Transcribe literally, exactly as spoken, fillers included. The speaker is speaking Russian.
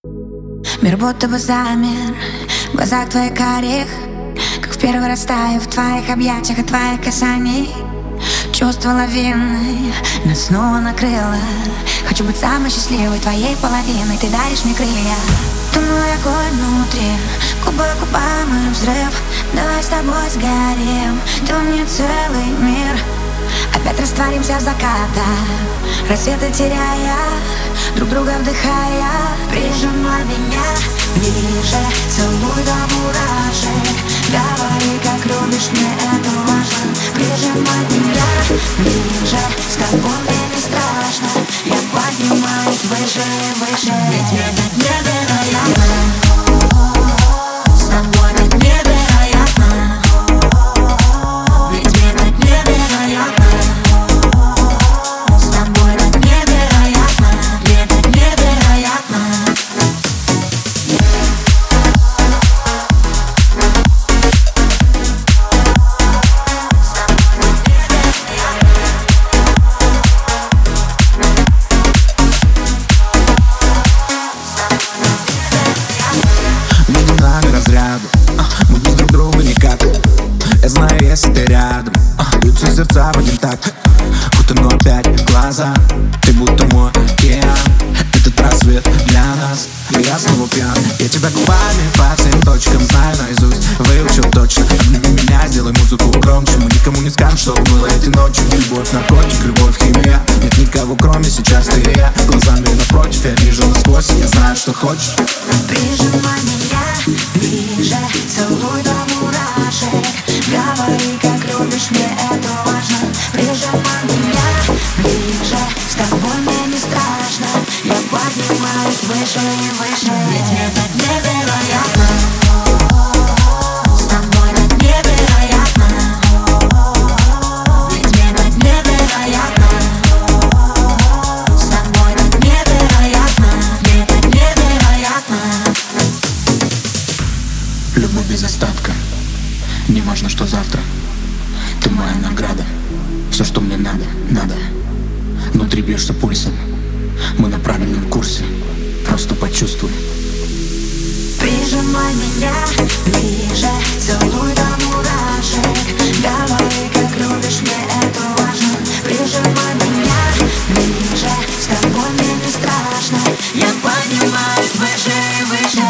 Мир будто бы замер в глазах твоих карих, как в первый раз таю в твоих объятиях и твоих касаний. Чувство лавины нас снова накрыло. Хочу быть самой счастливой твоей половиной. Ты даришь мне крылья. Ты мой огонь внутри, губы к губам и взрыв. Давай с тобой сгорим, ты мне целый мир. Опять растворимся в закатах, рассветы теряя, друг друга вдыхая. Прижимай меня ближе, целуй до мурашек. Говори, как любишь, мне это важно. Прижимай меня ближе, с тобой мне не страшно. Я поднимаюсь выше и выше, ведь мне так невероятно. С тобой так невероятно. Ведь мне так невероятно. С тобой так невероятно. Мне так невероятно. Мне не надо разряда, а, мы без друг друга никак. Я знаю, если ты рядом, а, бьются сердца в один такт. Утону опять в глаза, ты будто мой океан. Этот рассвет для нас, и я снова пьян. Я тебя губами по всем точкам знаю наизусть, выучил точно. Обними меня, сделай музыку громче. Мы никому не скажем, что было эти ночи. Любовь, наркотик, любовь, химия. Нет никого, кроме сейчас ты и я. Глазами напротив, я вижу насквозь, я знаю, что хочешь. Прижимай меня ближе, целуй до мурашек. Говори, как любишь, мне это важно. Прижимай меня ближе, с тобой мне не страшно. Я поднимаюсь выше и выше, ведь мне так невероятно. С тобой так невероятно. Ведь мне так невероятно. С тобой так невероятно. Мне так невероятно. Любовь без остатка, не важно, что завтра. Ты моя награда, все, что мне надо, надо. Внутри бьешься пульсом, мы на правильном курсе. Просто почувствуй. Прижимай меня ближе, целуй до мурашек. Говори, как любишь, мне это важно. Прижимай меня ближе, с тобой мне не страшно. Я поднимаюсь выше и выше.